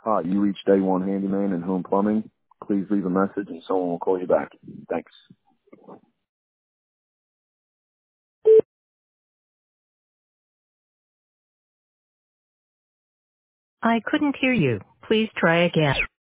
Hi, you reached Day One Handyman and Home Plumbing. Please leave a message and someone will call you back. Thanks. I couldn't hear you. Please try again.